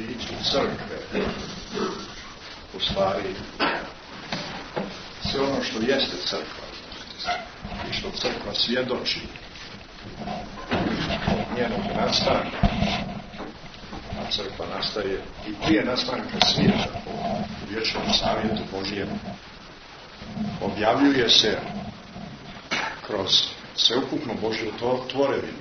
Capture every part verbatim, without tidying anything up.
biću crkve u stvari sve ono što jeste crkva i što crkva svjedoči njenog nastanka, a crkva nastaje i prije nastanka svijeta u vječnom savjetu Božijem, objavljuje se kroz sveukupnu Božju tvorevinu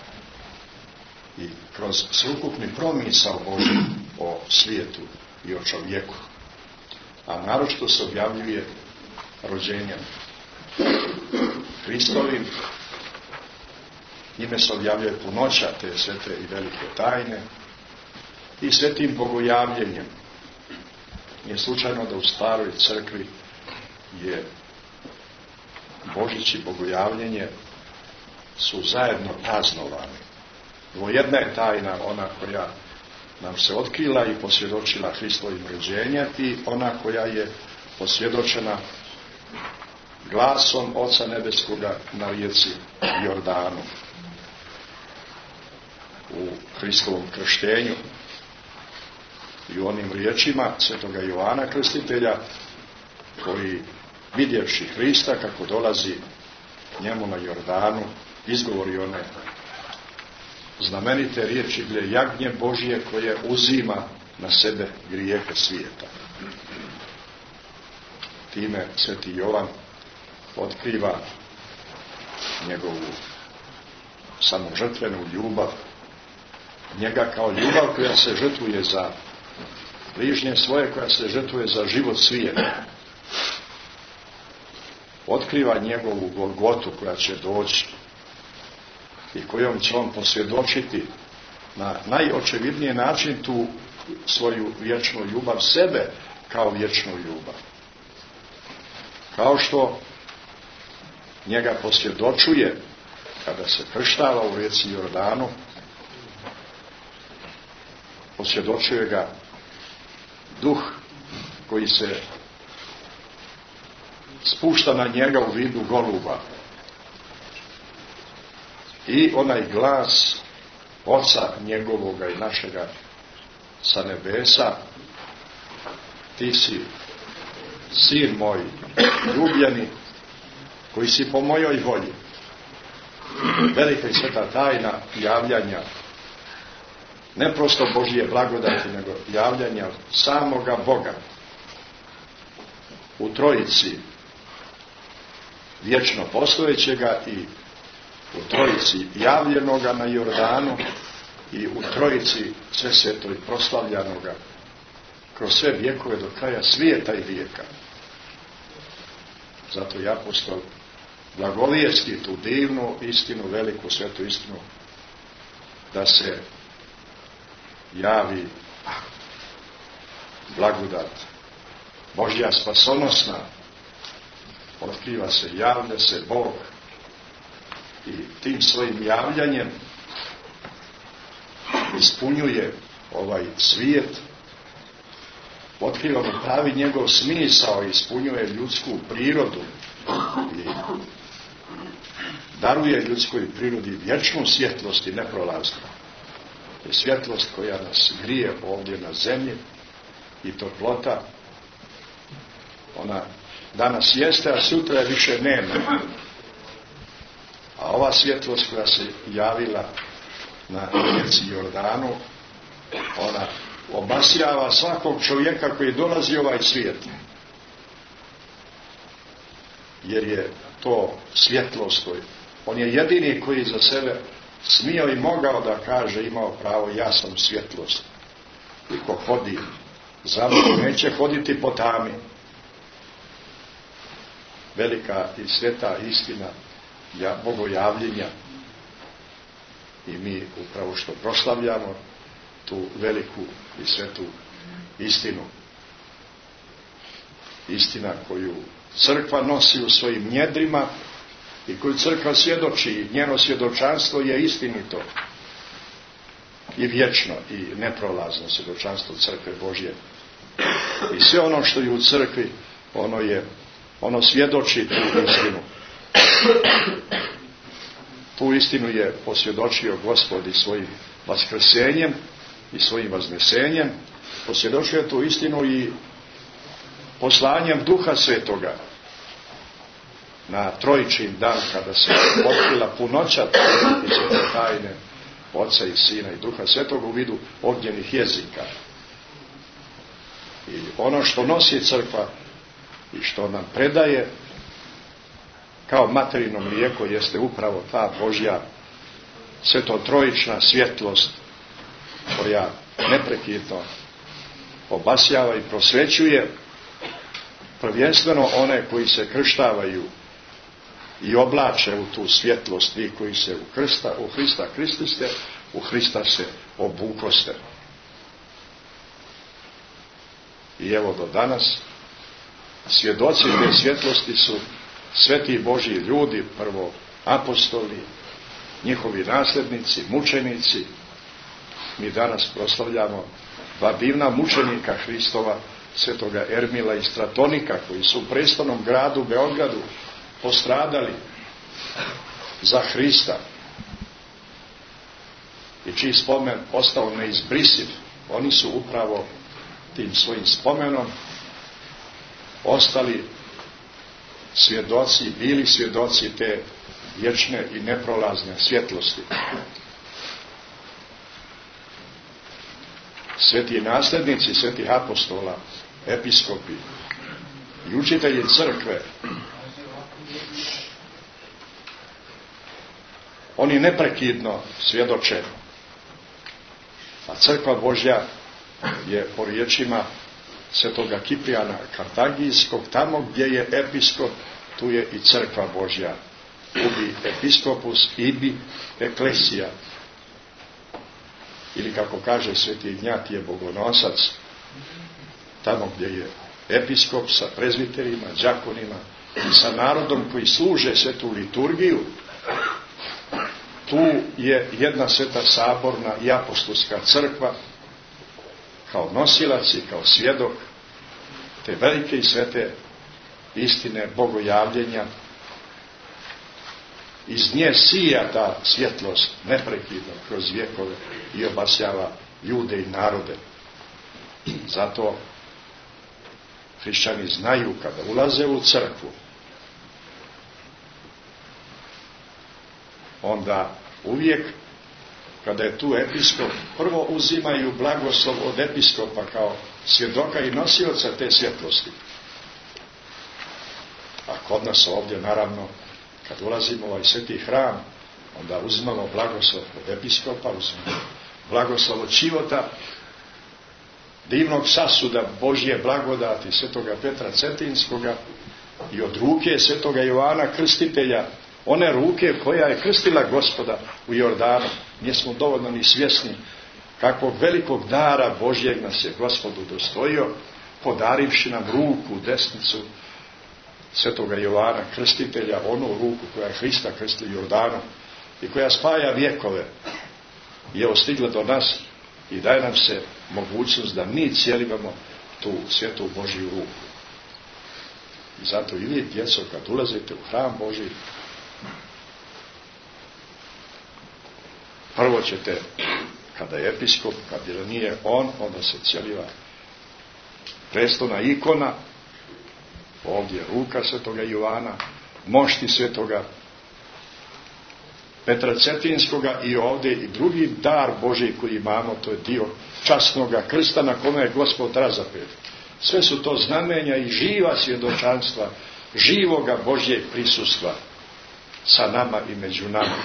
i kroz sveukupni promisao Božji o svijetu i o čovjeku, a naročito se objavljuje rođenjem Hristovim. Njime se objavljuje punoća te svete i velike tajne i svetim bogojavljenjem. Nije slučajno da u staroj crkvi je Božić i bogojavljenje su zajedno praznovani. Dvojedna je tajna, ona koja nam se otkrila i posvjedočila Hristovim rođenjem i ona koja je posvjedočena glasom Oca Nebeskoga na rijeci Jordanu u Hristovom krštenju i u onim riječima svetoga Jovana Krstitelja, koji vidjevši Hrista kako dolazi njemu na Jordanu, izgovori one znamenite riječi: gle jagnje Božije koje uzima na sebe grijehe svijeta. Time sveti Jovan otkriva njegovu samožrtvenu ljubav, njega kao ljubav koja se žrtvuje za bližnje svoje, koja se žrtvuje za život svijeta. Otkriva njegovu Golgotu koja će doći i kojom će on posvjedočiti na najočevidniji način tu svoju vječnu ljubav, sebe kao vječnu ljubav. Kao što njega posvjedočuje kada se krštava u rijeci Jordanu, posvjedočuje ga duh koji se spušta na njega u vidu goluba i onaj glas Oca njegovoga i našega sa nebesa: ti si sin moj ljubljeni, koji si po mojoj volji. Velika i sveta tajna javljanja, ne prosto Božije blagodati, nego javljanja samoga Boga u trojici vječno postojećega i u trojici javljenoga na Jordanu i u trojici sve sveto i proslavljanoga kroz sve vjekove do kraja svijeta i vijeka. Zato je apostol blagovijesti tu divnu istinu, veliku svetu istinu, da se javi blagodat Božja spasonosna, otkriva se, javlja se Bog i tim svojim javljanjem ispunjuje ovaj svijet, otkriva mu pravi njegov smisao, ispunjuje ljudsku prirodu i daruje ljudskoj prirodi vječnu svjetlost i neprolaznu. Je svjetlost koja nas grije ovdje na zemlji i toplota. Ona danas jeste, a sutra je više nema. A ova svjetlost koja se javila na rijeci Jordanu, ona obasjava svakog čovjeka koji dolazi u ovaj svijet. Jer je to svjetlost koji, on je jedini koji za sebe smio i mogao da kaže, imao pravo: ja sam svjetlost. I ko hodi za mnom, neće hoditi po tami. Velika i sveta istina ja, bogojavljenja. I mi upravo što proslavljamo tu veliku i svetu istinu. Istina koju crkva nosi u svojim njedrima i koju crkva svjedoči. Njeno svjedočanstvo je istinito i vječno i neprolazno svjedočanstvo crkve Božje. I sve ono što je u crkvi, ono je, ono svjedoči tu istinu. Tu istinu je posvjedočio Gospod i svojim vaskrsenjem i svojim vaznesenjem posvjedočuje tu istinu i poslanjem Duha Svetoga na Trojičin dan, kada se otkrila punoća i svete tajne Oca i Sina i Duha Svetog u vidu ognjenih jezika. I ono što nosi crkva i što nam predaje kao materino mlijeko jeste upravo ta Božja svetotrojična svjetlost koja neprekidno obasjava i prosvećuje prvenstveno one koji se krštavaju i oblače u tu svjetlost, vi koji se u, Krista, u Hrista krististe, u Hrista se obukoste. I evo do danas svjedoci te svjetlosti su sveti Božji ljudi, prvo apostoli, njihovi nasljednici, mučenici. Mi danas proslavljamo dva divna mučenika Hristova, svetoga Ermila i Stratonika, koji su u prestolnom gradu Beogradu postradali za Hrista i čiji spomen ostao neizbrisiv. Oni su upravo tim svojim spomenom ostali svjedoci, bili svjedoci te vječne i neprolazne svjetlosti. Sveti nasljednici svetih apostola, episkopi i učitelji crkve, oni neprekidno svjedoče, a crkva Božja je po riječima svetoga Kiprijana Kartagijskog, tamo gdje je episkop, tu je i crkva Božja. Ubi episkopus ibi eklesija. Ili kako kaže sveti Ignjatije Bogonosac, tamo gdje je episkop sa prezbiterima, đakonima i sa narodom koji služe svetu liturgiju, tu je jedna sveta saborna i apostolska crkva kao nosilac i kao svjedok te velike i svete istine bogojavljenja. Iz nje sija ta svjetlost neprekidno kroz vjekove i obasjava ljude i narode. Zato hrišćani znaju kada ulaze u crkvu, onda uvijek kada je tu episkop, prvo uzimaju blagoslov od episkopa kao svjedoka i nosioca te svjetlosti. A kod nas ovdje, naravno, kad ulazimo u ovaj sveti hram, onda uzimamo blagoslov od episkopa, uzimamo blagoslov od Čivota, divnog sasuda Božje blagodati svetoga Petra Cetinskoga i od ruke svetoga Jovana Krstitelja, one ruke koja je krstila Gospoda u Jordanu. Nismo dovoljno ni svjesni kakvog velikog dara Božjeg nas je Gospod udostojio, podarivši nam ruku, desnicu svetoga Jovana Krstitelja, onu ruku koja je Hrista krsti Jordanom i koja spaja vjekove. I evo stigla do nas i daje nam se mogućnost da mi cijelimo tu svetu Božju ruku. I zato i vi, djeco, kad ulazite u hram Božji, prvo ćete, kada je episkop, kada nije on, onda se cijeliva prestolna ikona, ovdje ruka svetoga Jovana, mošti svetoga Petra Cetinskoga i ovdje i drugi dar Božji koji imamo, to je dio časnoga krsta na kome je Gospod razapet. Sve su to znamenja i živa svjedočanstva živoga Božjeg prisustva sa nama i među nama.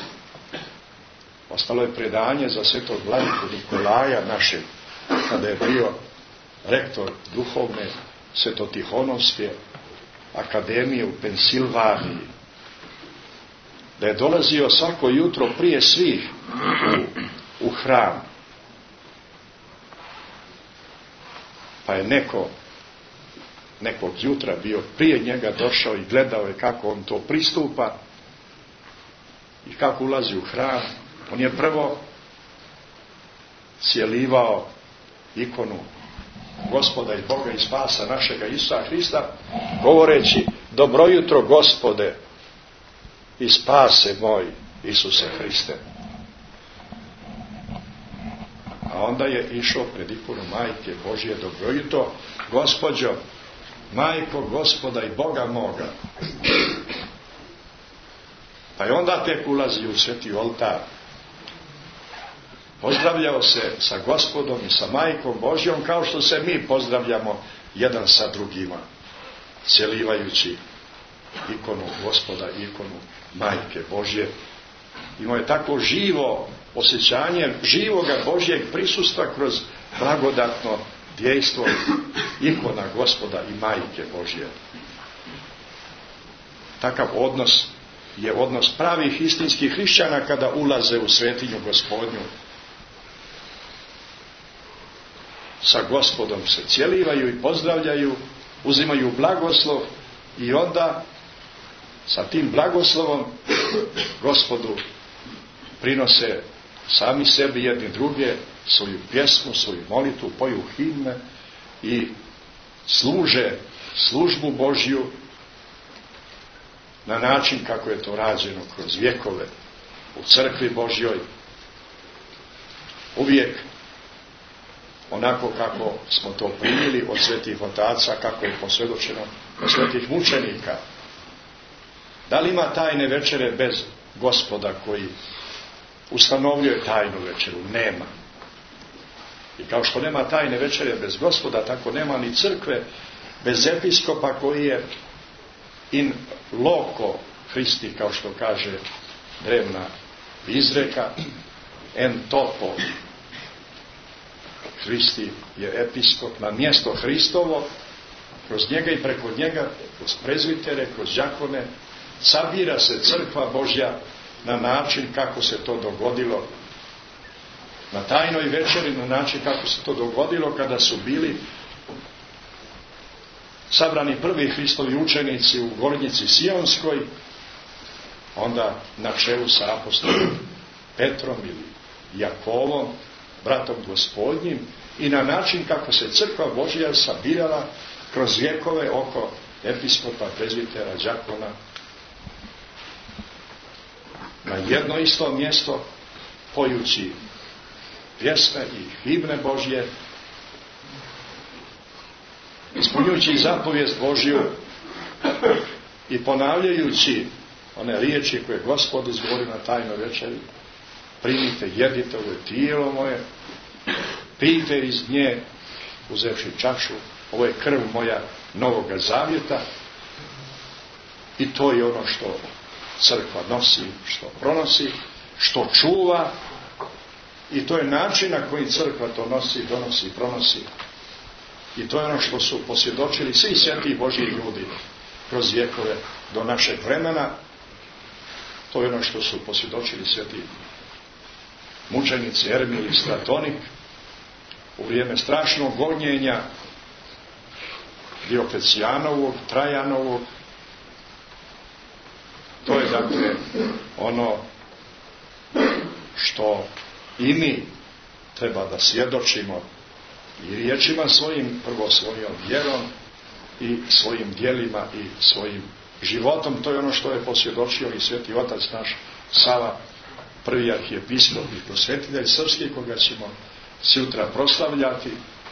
Ostalo je predanje za svetog vladiku Nikolaja našeg, kada je bio rektor duhovne Svetotihonovske akademije u Pensilvaniji, da je dolazio svako jutro prije svih u, u hram, pa je neko nekog jutra bio prije njega došao i gledao je kako on to pristupa i kako ulazi u hram. On je prvo cijelivao ikonu Gospoda i Boga i spasa našega Isusa Hrista, govoreći: dobro jutro Gospode i spase moj Isuse Hriste. A A onda je išao pred ikonu Majke Božje, dobro jutro, Gospođo, Majko Gospoda i Boga moga. Pa je onda tek ulazi u sveti oltar. Pozdravljao se sa Gospodom i sa Majkom Božjom kao što se mi pozdravljamo jedan sa drugima, cjelivajući ikonu Gospoda i ikonu Majke Božje. Imao je tako živo osjećanje živoga Božjeg prisustva kroz blagodatno dejstvo ikona Gospoda i Majke Božje. Takav odnos je odnos pravih istinskih hrišćana kada ulaze u svetinju Gospodnju. Sa Gospodom se cjelivaju i pozdravljaju, uzimaju blagoslov i onda sa tim blagoslovom Gospodu prinose sami sebi jedni druge, svoju pjesmu, svoju molitvu, poju himne i služe službu Božju na način kako je to rađeno kroz vjekove u crkvi Božjoj. Uvijek onako kako smo to primili od svetih otaca, kako je posvjedočeno od svetih mučenika. Da li ima tajne večere bez Gospoda koji ustanovljuje tajnu večeru? Nema. I kao što nema tajne večere bez Gospoda, tako nema ni crkve bez episkopa koji je in loco Christi, kao što kaže drevna izreka, en topo Hristi je episkop na mjesto Hristovo, kroz njega i preko njega, kroz prezvitere, kroz đakone, sabira se crkva Božja na način kako se to dogodilo na tajnoj večeri, na način kako se to dogodilo kada su bili sabrani prvi Hristovi učenici u Gornjici Sionskoj, onda na čelu sa apostolom Petrom ili Jakovom, bratom Gospodnjim, i na način kako se crkva Božja sabirala kroz vjekove oko episkopa, prezvitera, đakona, na jedno isto mjesto, pojući pjesme i himne Božje, ispunjujući zapovijest Božju i ponavljajući one riječi koje Gospod izgovori na tajnoj večeri: primite, jedite, ovo je tijelo moje, pijte iz nje, uzevši čašu, ovo je krv moja novoga zavjeta. I to je ono što crkva nosi, što pronosi, što čuva, i to je način na koji crkva to nosi, donosi i pronosi. I to je ono što su posvjedočili svi sveti Božji ljudi kroz vjekove do našeg vremena. To je ono što su posvjedočili sveti mučenici Ermil i Stratonik u vrijeme strašnog gonjenja Dioklecijanovog, Trajanovog. To je dakle ono što i mi treba da svjedočimo i riječima svojim, prvo svojom vjerom i svojim djelima i svojim životom. To je ono što je posvjedočio i sveti otac naš Sava, prvi arhijepiskop i prosvetitelj srpski, koga ćemo sutra proslavljati.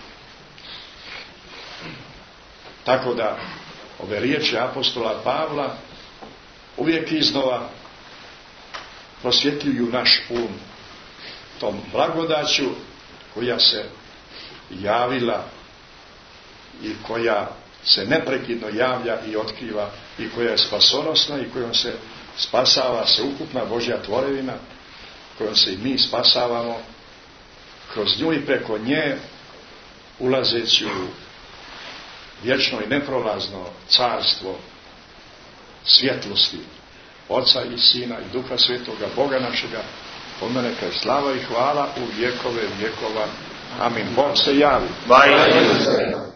Tako da ove riječi apostola Pavla uvijek iznova prosvjetljuju naš um tom blagodaću koja se javila i koja se neprekidno javlja i otkriva i koja je spasonosna i kojom se spasava sveukupna Božja tvorevina, kojom se i mi spasavamo kroz nju i preko nje, ulazeći u vječno i neprolazno carstvo svjetlosti Oca i Sina i Duha Svetoga, Boga našega, po mene kaj slava i hvala u vjekove vjekova. Amin. Bog se javi.